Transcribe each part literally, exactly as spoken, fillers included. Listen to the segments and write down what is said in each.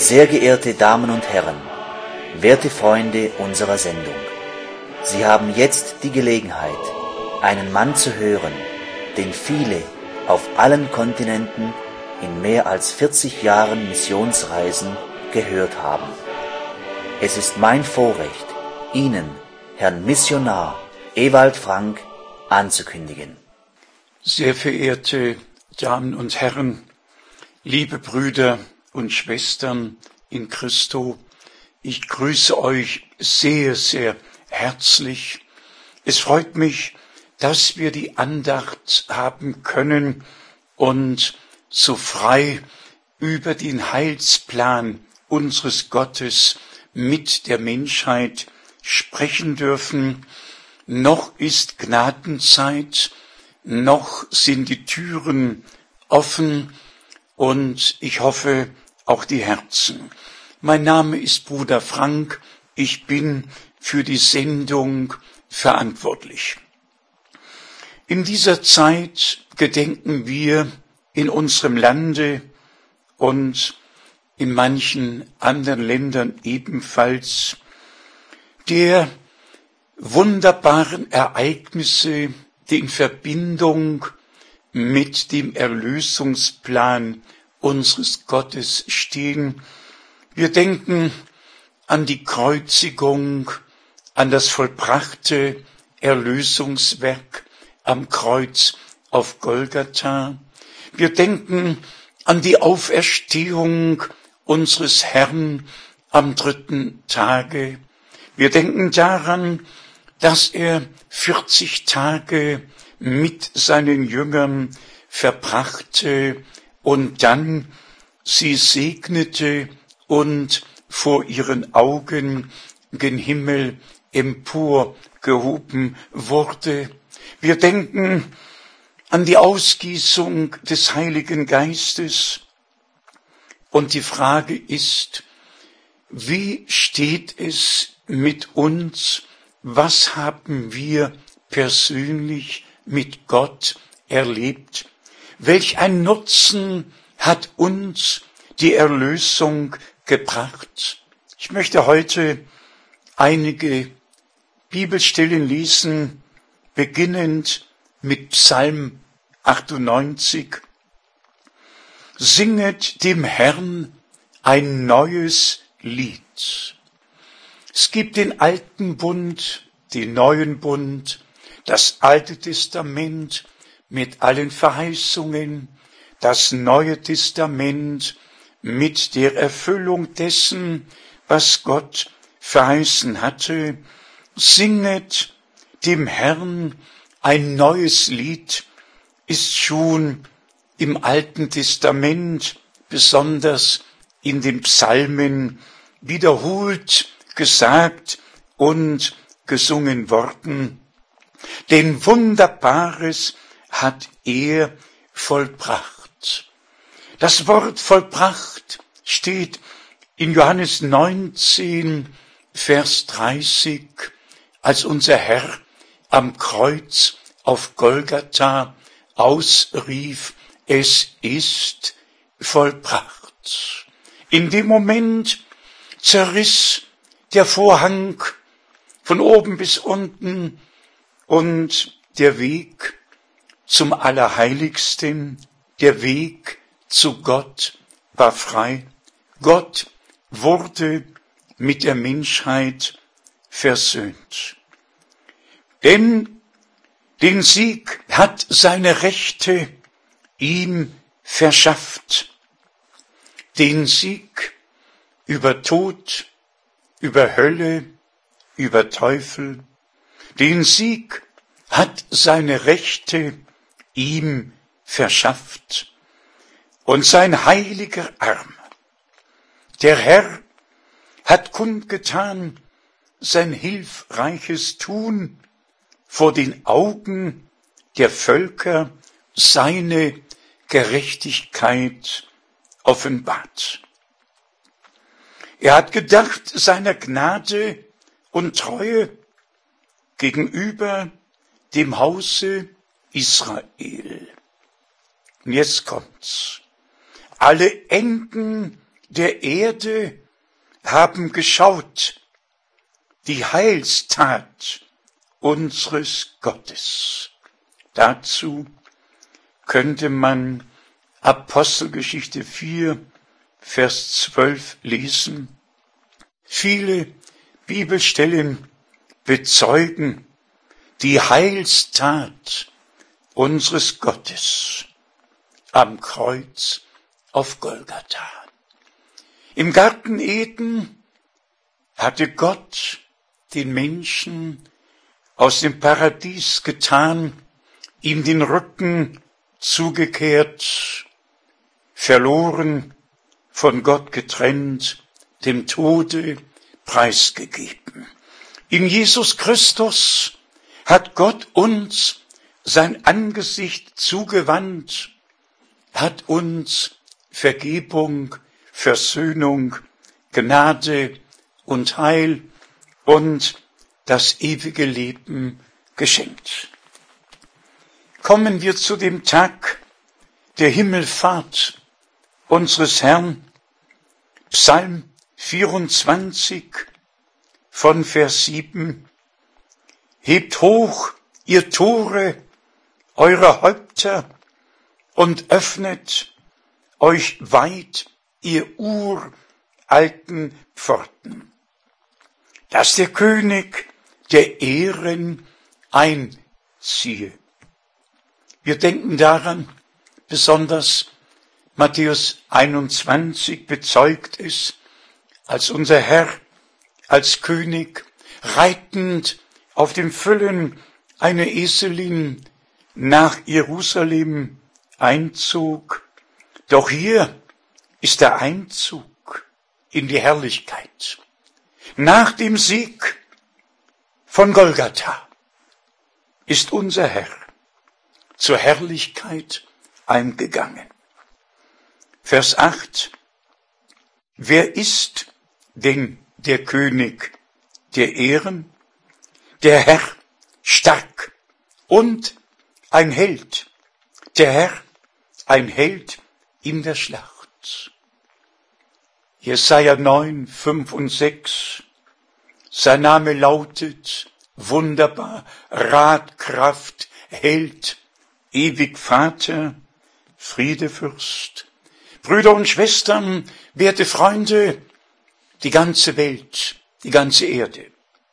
Sehr geehrte Damen und Herren, werte Freunde unserer Sendung, Sie haben jetzt die Gelegenheit, einen Mann zu hören, den viele auf allen Kontinenten in mehr als vierzig Jahren Missionsreisen gehört haben. Es ist mein Vorrecht, Ihnen, Herrn Missionar Ewald Frank, anzukündigen. Sehr verehrte Damen und Herren, liebe Brüder und Schwestern in Christo, ich grüße euch sehr, sehr herzlich. Es freut mich, dass wir die Andacht haben können und so frei über den Heilsplan unseres Gottes mit der Menschheit sprechen dürfen. Noch ist Gnadenzeit, noch sind die Türen offen und ich hoffe auch die Herzen. Mein Name ist Bruder Frank, ich bin für die Sendung verantwortlich. In dieser Zeit gedenken wir in unserem Lande und in manchen anderen Ländern ebenfalls der wunderbaren Ereignisse, die in Verbindung mit dem Erlösungsplan unseres Gottes stehen. Wir denken an die Kreuzigung, an das vollbrachte Erlösungswerk am Kreuz auf Golgatha. Wir denken an die Auferstehung unseres Herrn am dritten Tage. Wir denken daran, dass er vierzig Tage mit seinen Jüngern verbrachte und dann sie segnete und vor ihren Augen gen Himmel emporgehoben wurde. Wir denken an die Ausgießung des Heiligen Geistes und die Frage ist, wie steht es mit uns? Was haben wir persönlich mit Gott erlebt? Welch ein Nutzen hat uns die Erlösung gebracht? Ich möchte heute einige Bibelstellen lesen, beginnend mit Psalm achtundneunzig. Singet dem Herrn ein neues Lied. Es gibt den alten Bund, den neuen Bund, das Alte Testament mit allen Verheißungen, das Neue Testament mit der Erfüllung dessen, was Gott verheißen hatte. Singet dem Herrn ein neues Lied, ist schon im Alten Testament, besonders in den Psalmen, wiederholt gesagt und gesungen worden. Denn Wunderbares hat er vollbracht. Das Wort vollbracht steht in Johannes neunzehn, Vers dreißig, als unser Herr am Kreuz auf Golgatha ausrief, es ist vollbracht. In dem Moment zerriss der Vorhang von oben bis unten und der Weg zum Allerheiligsten, der Weg zu Gott war frei. Gott wurde mit der Menschheit versöhnt. Denn den Sieg hat seine Rechte ihm verschafft. Den Sieg über Tod, über Hölle, über Teufel. Den Sieg hat seine Rechte ihm verschafft. Und sein heiliger Arm, der Herr, hat kundgetan sein hilfreiches Tun vor den Augen der Völker, seine Gerechtigkeit offenbart. Er hat gedacht seiner Gnade und Treue gegenüber dem Hause Israel. Und jetzt kommt's. Alle Enden der Erde haben geschaut, die Heilstat unseres Gottes. Dazu könnte man Apostelgeschichte vier, Vers zwölf lesen. Viele Bibelstellen bezeugen die Heilstat unseres Gottes am Kreuz auf Golgatha. Im Garten Eden hatte Gott den Menschen aus dem Paradies getan, ihm den Rücken zugekehrt, verloren, von Gott getrennt, dem Tode preisgegeben. In Jesus Christus hat Gott uns sein Angesicht zugewandt, hat uns Vergebung, Versöhnung, Gnade und Heil und das ewige Leben geschenkt. Kommen wir zu dem Tag der Himmelfahrt unseres Herrn, Psalm vierundzwanzig von Vers sieben. Hebt hoch, ihr Tore, eure Häupter, und öffnet euch weit, ihr uralten Pforten, dass der König der Ehren einziehe. Wir denken daran, besonders Matthäus einundzwanzig bezeugt es, als unser Herr als König reitend auf dem Füllen einer Eselin nach Jerusalem einzog. Doch hier ist der Einzug in die Herrlichkeit. Nach dem Sieg von Golgatha ist unser Herr zur Herrlichkeit eingegangen. Vers acht. Wer ist denn der König der Ehren? Der Herr stark und ein Held. Der Herr ein Held in der Schlacht. Jesaja neun, fünf und sechs. Sein Name lautet wunderbar, Rat, Kraft, Held, ewig Vater, Friedefürst. Brüder und Schwestern, werte Freunde, die ganze Welt, die ganze Erde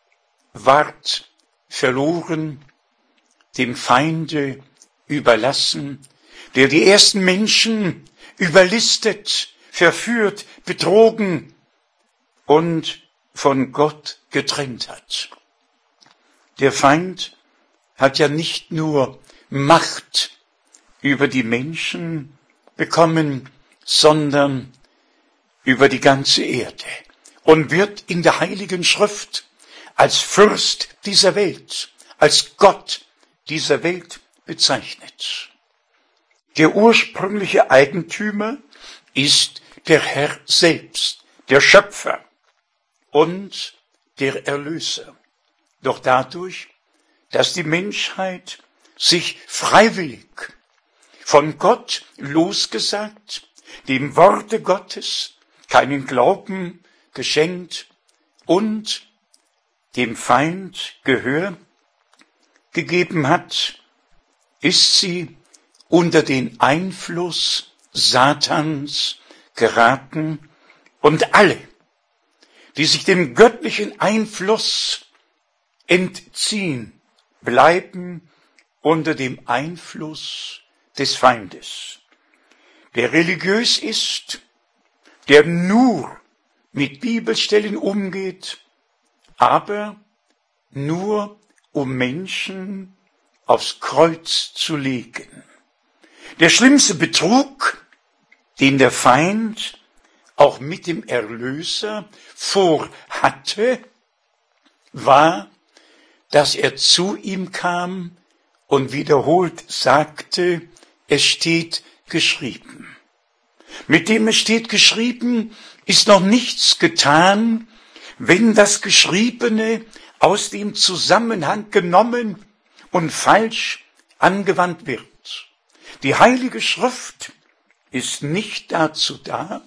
ward verloren, dem Feinde überlassen, der die ersten Menschen überlistet, verführt, betrogen und von Gott getrennt hat. Der Feind hat ja nicht nur Macht über die Menschen bekommen, sondern über die ganze Erde und wird in der Heiligen Schrift als Fürst dieser Welt, als Gott dieser Welt bezeichnet. Der ursprüngliche Eigentümer ist der Herr selbst, der Schöpfer und der Erlöser. Doch dadurch, dass die Menschheit sich freiwillig von Gott losgesagt, dem Worte Gottes keinen Glauben geschenkt und dem Feind Gehör gegeben hat, ist sie unter den Einfluss Satans geraten und alle, die sich dem göttlichen Einfluss entziehen, bleiben unter dem Einfluss des Feindes. Der religiös ist, der nur mit Bibelstellen umgeht, aber nur um Menschen aufs Kreuz zu legen. Der schlimmste Betrug, den der Feind auch mit dem Erlöser vorhatte, war, dass er zu ihm kam und wiederholt sagte, es steht geschrieben. Mit dem es steht geschrieben, ist noch nichts getan, wenn das Geschriebene aus dem Zusammenhang genommen und falsch angewandt wird. Die Heilige Schrift ist nicht dazu da,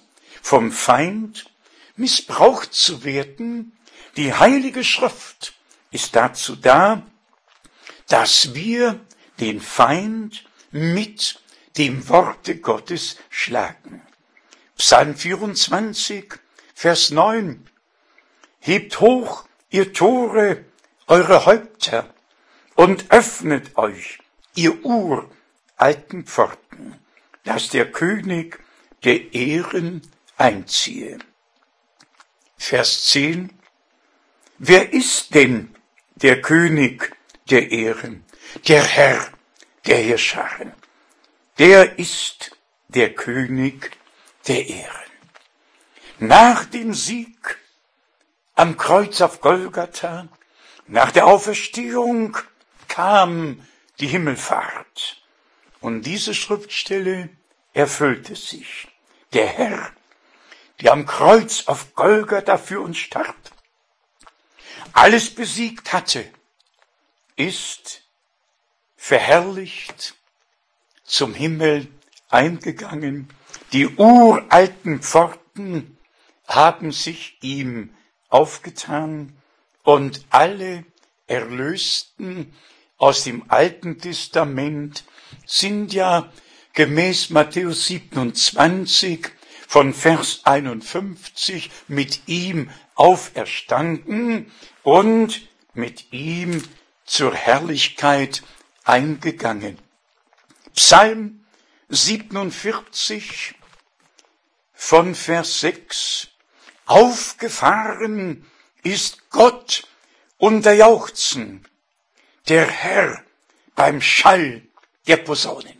vom Feind missbraucht zu werden. Die Heilige Schrift ist dazu da, dass wir den Feind mit dem Worte Gottes schlagen. Psalm vierundzwanzig, Vers neun. Hebt hoch, ihr Tore, eure Häupter, und öffnet euch, ihr uralten Pforten, dass der König der Ehren einziehe. Vers zehn. Wer ist denn der König der Ehren? Der Herr der Heerscharen. Der ist der König der Ehren. Nach dem Sieg am Kreuz auf Golgatha, nach der Auferstehung, kam die Himmelfahrt. Und diese Schriftstelle erfüllte sich. Der Herr, der am Kreuz auf Golgatha für uns starb, alles besiegt hatte, ist verherrlicht zum Himmel eingegangen. Die uralten Pforten haben sich ihm aufgetan und alle Erlösten aus dem Alten Testament sind ja gemäß Matthäus siebenundzwanzig von Vers einundfünfzig mit ihm auferstanden und mit ihm zur Herrlichkeit eingegangen. Psalm siebenundvierzig von Vers sechs. Aufgefahren ist Gott unter Jauchzen, der Herr beim Schall der Posaunen.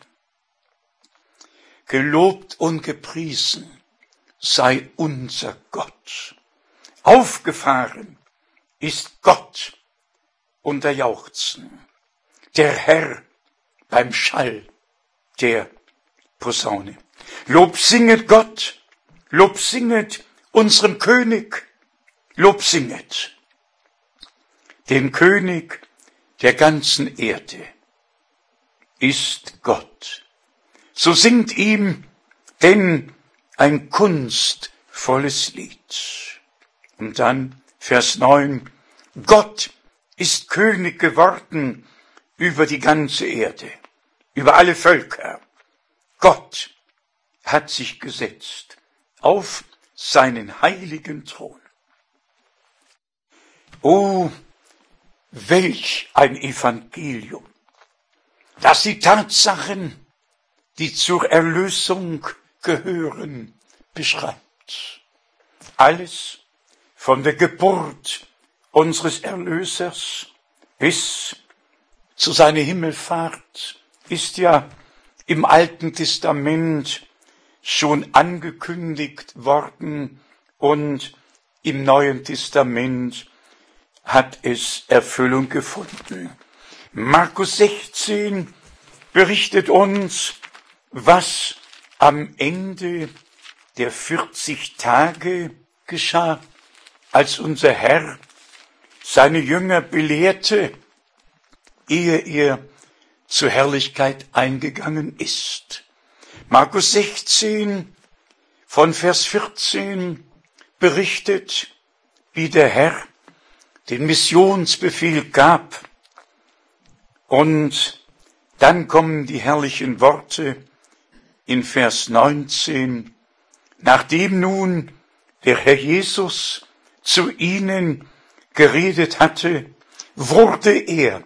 Gelobt und gepriesen sei unser Gott. Aufgefahren ist Gott unter Jauchzen, der Herr beim Schall der Posaune. Lob singet Gott, Lob singet unserem König, Lob singet den König der ganzen Erde ist Gott. So singt ihm denn ein kunstvolles Lied. Und dann Vers neun. Gott ist König geworden über die ganze Erde, über alle Völker. Gott hat sich gesetzt auf seinen heiligen Thron. Oh, welch ein Evangelium, das die Tatsachen, die zur Erlösung gehören, beschreibt. Alles von der Geburt unseres Erlösers bis zu seiner Himmelfahrt ist ja im Alten Testament schon angekündigt worden und im Neuen Testament hat es Erfüllung gefunden. Markus sechzehn berichtet uns, was am Ende der vierzig Tage geschah, als unser Herr seine Jünger belehrte, ehe er zur Herrlichkeit eingegangen ist. Markus sechzehn von Vers vierzehn berichtet, wie der Herr den Missionsbefehl gab. Und dann kommen die herrlichen Worte in Vers neunzehn. Nachdem nun der Herr Jesus zu ihnen geredet hatte, wurde er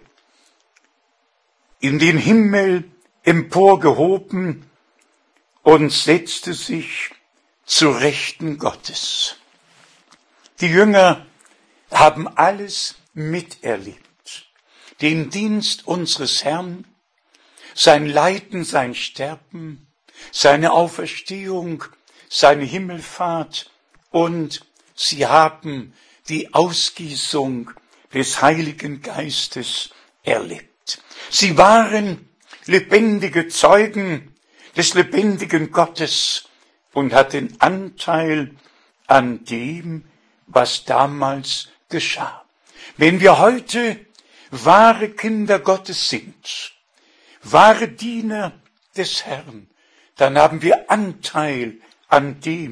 in den Himmel emporgehoben und setzte sich zu Rechten Gottes. Die Jünger haben alles miterlebt. Den Dienst unseres Herrn, sein Leiden, sein Sterben, seine Auferstehung, seine Himmelfahrt und sie haben die Ausgießung des Heiligen Geistes erlebt. Sie waren lebendige Zeugen des lebendigen Gottes und hatten Anteil an dem, was damals geschah. Wenn wir heute wahre Kinder Gottes sind, wahre Diener des Herrn, dann haben wir Anteil an dem,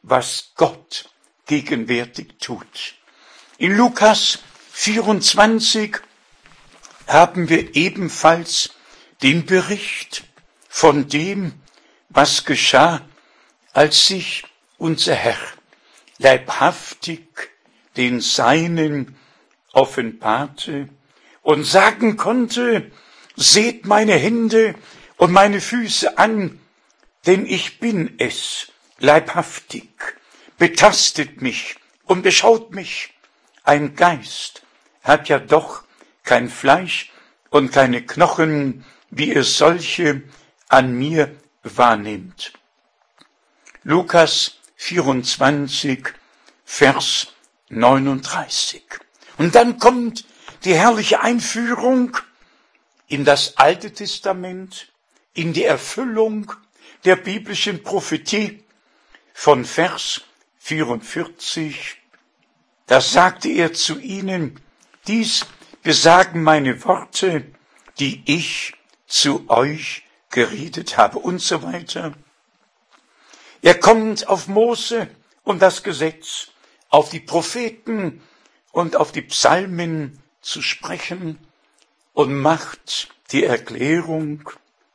was Gott gegenwärtig tut. In Lukas vierundzwanzig haben wir ebenfalls den Bericht von dem, was geschah, als sich unser Herr leibhaftig den Seinen offenbarte und sagen konnte, seht meine Hände und meine Füße an, denn ich bin es, leibhaftig, betastet mich und beschaut mich. Ein Geist hat ja doch kein Fleisch und keine Knochen, wie es solche an mir wahrnimmt. Lukas vierundzwanzig, Vers neununddreißig. Und dann kommt die herrliche Einführung in das Alte Testament, in die Erfüllung der biblischen Prophetie von Vers vierundvierzig. Da sagte er zu ihnen, dies besagen meine Worte, die ich zu euch geredet habe und so weiter. Er kommt auf Mose und das Gesetz, auf die Propheten und auf die Psalmen zu sprechen und macht die Erklärung,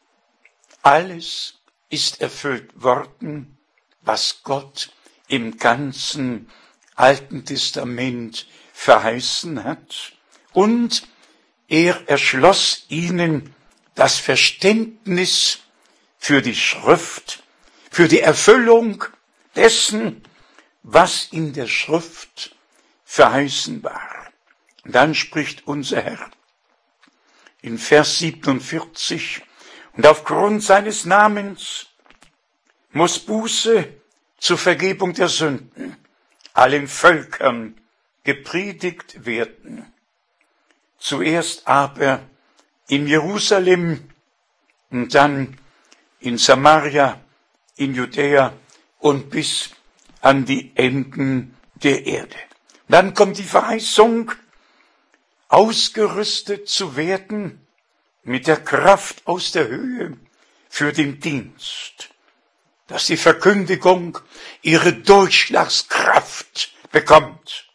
alles ist erfüllt worden, was Gott im ganzen Alten Testament verheißen hat. Und er erschloss ihnen das Verständnis für die Schrift, für die Erfüllung dessen, was in der Schrift verheißen war. Und dann spricht unser Herr in Vers siebenundvierzig, und aufgrund seines Namens muss Buße zur Vergebung der Sünden allen Völkern gepredigt werden. Zuerst aber in Jerusalem und dann in Samaria, in Judäa und bis an die Enden der Erde. Dann kommt die Verheißung, ausgerüstet zu werden mit der Kraft aus der Höhe für den Dienst, dass die Verkündigung ihre Durchschlagskraft bekommt.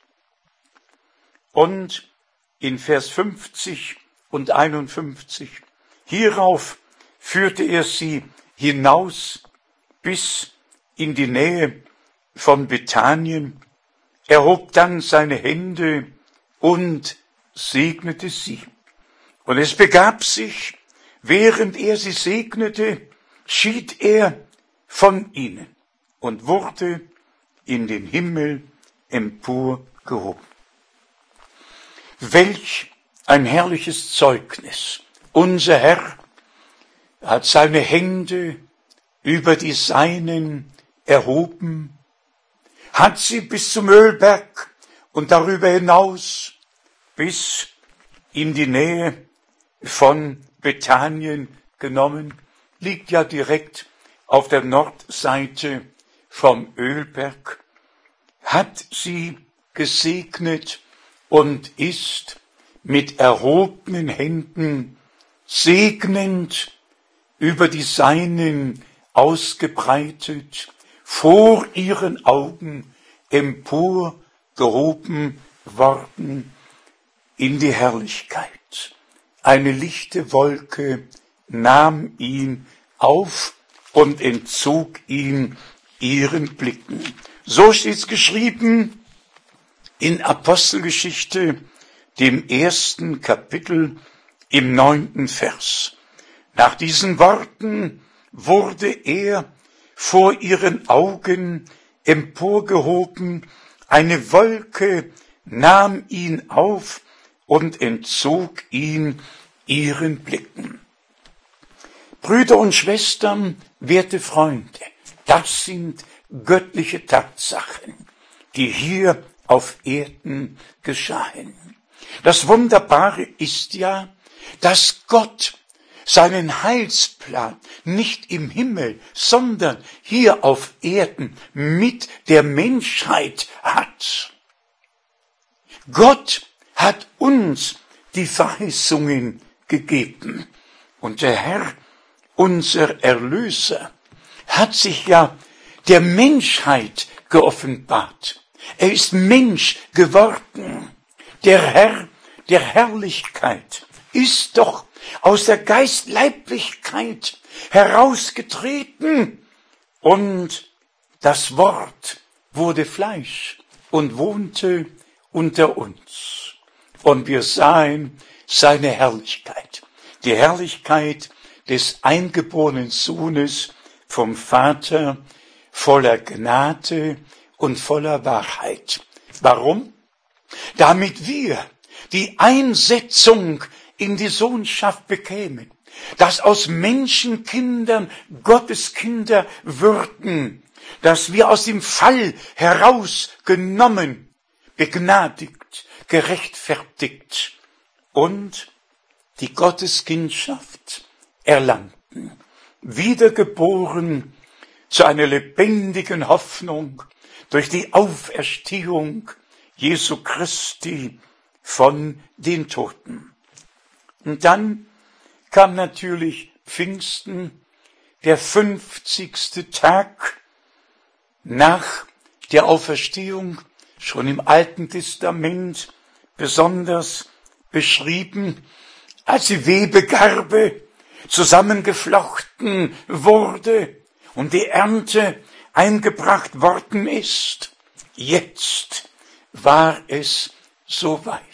Und in Vers fünfzig und einundfünfzig, hierauf führte er sie hinaus bis in die Nähe von Bethanien, erhob dann seine Hände und segnete sie. Und es begab sich, während er sie segnete, schied er von ihnen und wurde in den Himmel emporgehoben. Welch ein herrliches Zeugnis! Unser Herr hat seine Hände über die Seinen erhoben, hat sie bis zum Ölberg und darüber hinaus bis in die Nähe von Bethanien genommen, liegt ja direkt auf der Nordseite vom Ölberg, hat sie gesegnet und ist mit erhobenen Händen segnend über die Seinen ausgebreitet, vor ihren Augen emporgehoben worden in die Herrlichkeit. Eine lichte Wolke nahm ihn auf und entzog ihn ihren Blicken. So steht's geschrieben in Apostelgeschichte, dem ersten Kapitel, im neunten Vers. Nach diesen Worten wurde er vor ihren Augen emporgehoben, eine Wolke nahm ihn auf und entzog ihn ihren Blicken. Brüder und Schwestern, werte Freunde, das sind göttliche Tatsachen, die hier auf Erden geschahen. Das Wunderbare ist ja, dass Gott seinen Heilsplan nicht im Himmel, sondern hier auf Erden mit der Menschheit hat. Gott hat uns die Verheißungen gegeben. Und der Herr, unser Erlöser, hat sich ja der Menschheit geoffenbart. Er ist Mensch geworden. Der Herr der Herrlichkeit ist doch aus der Geistleiblichkeit herausgetreten. Und das Wort wurde Fleisch und wohnte unter uns. Und wir sahen seine Herrlichkeit. Die Herrlichkeit des eingeborenen Sohnes vom Vater, voller Gnade und voller Wahrheit. Warum? Damit wir die Einsetzung in die Sohnschaft bekämen, dass aus Menschenkindern Gotteskinder würden, dass wir aus dem Fall herausgenommen, begnadigt, gerechtfertigt und die Gotteskindschaft erlangten, wiedergeboren zu einer lebendigen Hoffnung durch die Auferstehung Jesu Christi von den Toten. Und dann kam natürlich Pfingsten, der fünfzigste Tag nach der Auferstehung, schon im Alten Testament besonders beschrieben, als die Webegarbe zusammengeflochten wurde und die Ernte eingebracht worden ist. Jetzt war es soweit.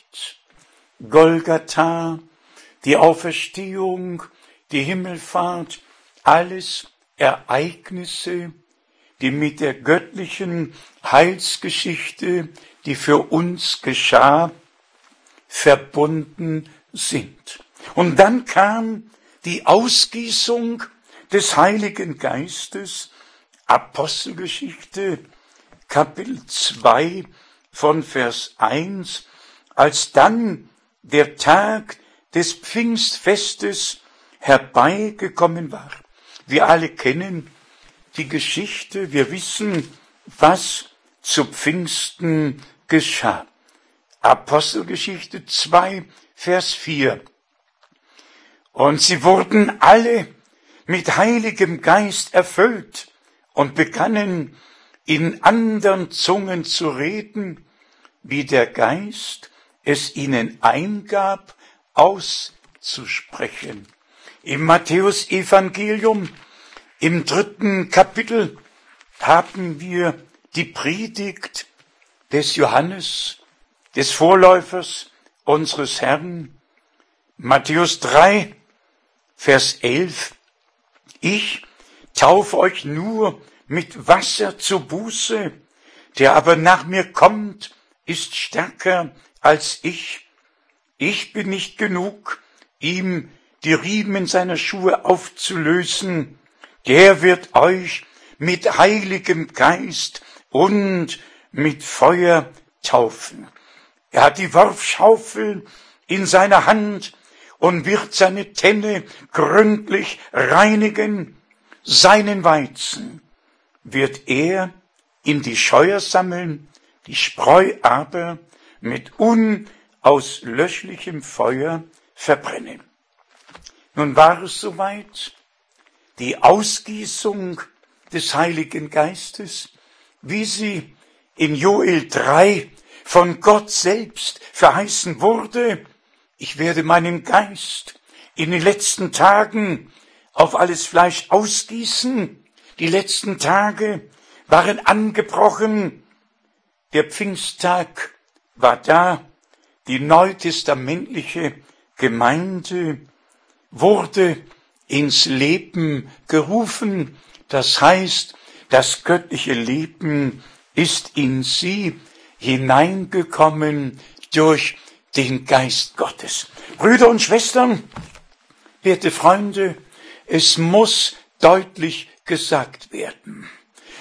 Golgatha, die Auferstehung, die Himmelfahrt, alles Ereignisse, die mit der göttlichen Heilsgeschichte, die für uns geschah, verbunden sind. Und dann kam die Ausgießung des Heiligen Geistes, Apostelgeschichte, Kapitel zwei von Vers eins, als dann der Tag des Pfingstfestes herbeigekommen war. Wir alle kennen die Geschichte, wir wissen, was zu Pfingsten geschah. Apostelgeschichte zwei, Vers vier. Und sie wurden alle mit Heiligem Geist erfüllt und begannen in andern Zungen zu reden, wie der Geist es ihnen eingab, auszusprechen. Im Matthäus-Evangelium, im dritten Kapitel, haben wir die Predigt des Johannes, des Vorläufers unseres Herrn. Matthäus drei, Vers elf. Ich taufe euch nur mit Wasser zur Buße, der aber nach mir kommt, ist stärker als ich. Ich bin nicht genug, ihm die Riemen seiner Schuhe aufzulösen. Der wird euch mit Heiligem Geist und mit Feuer taufen. Er hat die Worfschaufel in seiner Hand und wird seine Tenne gründlich reinigen. Seinen Weizen wird er in die Scheuer sammeln, die Spreu aber mit unauslöschlichem Feuer verbrennen. Nun war es soweit, die Ausgießung des Heiligen Geistes, wie sie in Joel drei von Gott selbst verheißen wurde. Ich werde meinen Geist in den letzten Tagen auf alles Fleisch ausgießen. Die letzten Tage waren angebrochen. Der Pfingsttag war da. Die neutestamentliche Gemeinde wurde ins Leben gerufen. Das heißt, das göttliche Leben ist in sie hineingekommen durch den Geist Gottes. Brüder und Schwestern, werte Freunde, es muss deutlich gesagt werden.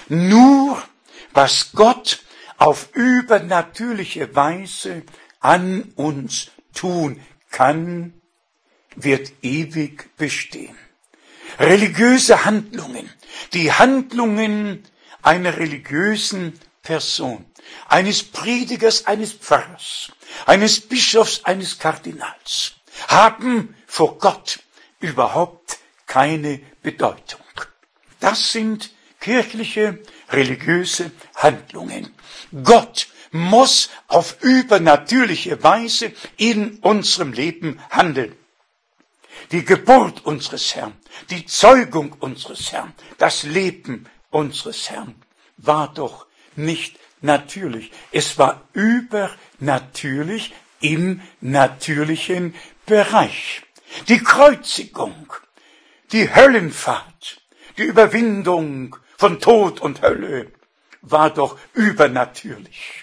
Nur was Gott auf übernatürliche Weise an uns tun kann, wird ewig bestehen. Religiöse Handlungen, die Handlungen einer religiösen Person, eines Predigers, eines Pfarrers, eines Bischofs, eines Kardinals, haben vor Gott überhaupt keine Bedeutung. Das sind kirchliche, religiöse Handlungen. Gott muss auf übernatürliche Weise in unserem Leben handeln. Die Geburt unseres Herrn, die Zeugung unseres Herrn, das Leben unseres Herrn war doch nicht natürlich. Es war übernatürlich im natürlichen Bereich. Die Kreuzigung, die Höllenfahrt, die Überwindung von Tod und Hölle war doch übernatürlich.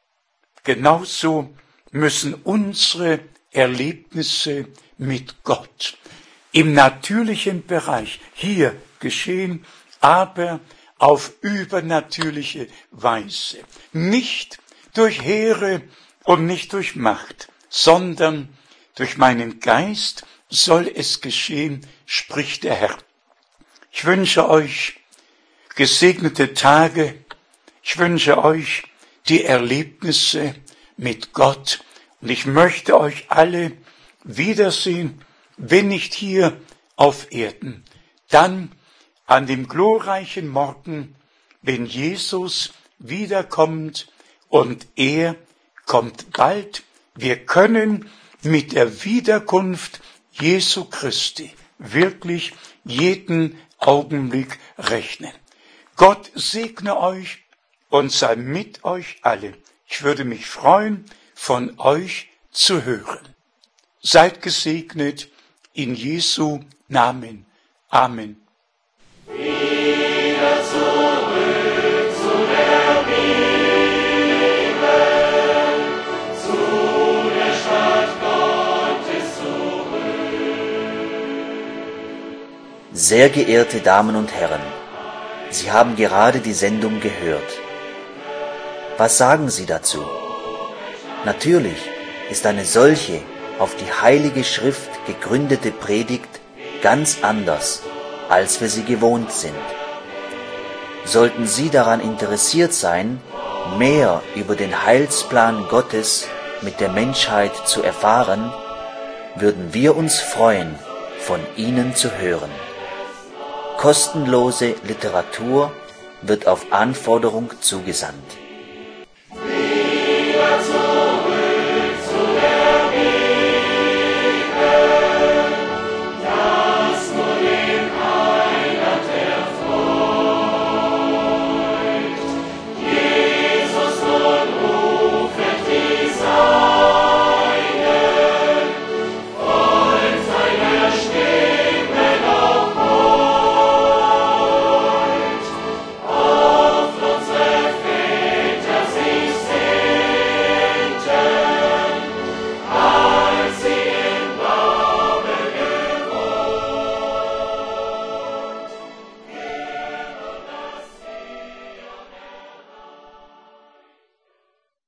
Genauso müssen unsere Erlebnisse mit Gott im natürlichen Bereich hier geschehen, aber auf übernatürliche Weise. Nicht durch Heere und nicht durch Macht, sondern durch meinen Geist soll es geschehen, spricht der Herr. Ich wünsche euch gesegnete Tage. Ich wünsche euch die Erlebnisse mit Gott. Und ich möchte euch alle wiedersehen, wenn nicht hier auf Erden, dann an dem glorreichen Morgen, wenn Jesus wiederkommt, und er kommt bald. Wir können mit der Wiederkunft Jesu Christi wirklich jeden Augenblick rechnen. Gott segne euch und sei mit euch alle. Ich würde mich freuen, von euch zu hören. Seid gesegnet in Jesu Namen. Amen. Wieder zurück zu der Bibel, zu der Stadt Gottes zurück. Sehr geehrte Damen und Herren, Sie haben gerade die Sendung gehört. Was sagen Sie dazu? Natürlich ist eine solche auf die Heilige Schrift gegründete Predigt ganz anders, als wir sie gewohnt sind. Sollten Sie daran interessiert sein, mehr über den Heilsplan Gottes mit der Menschheit zu erfahren, würden wir uns freuen, von Ihnen zu hören. Kostenlose Literatur wird auf Anforderung zugesandt.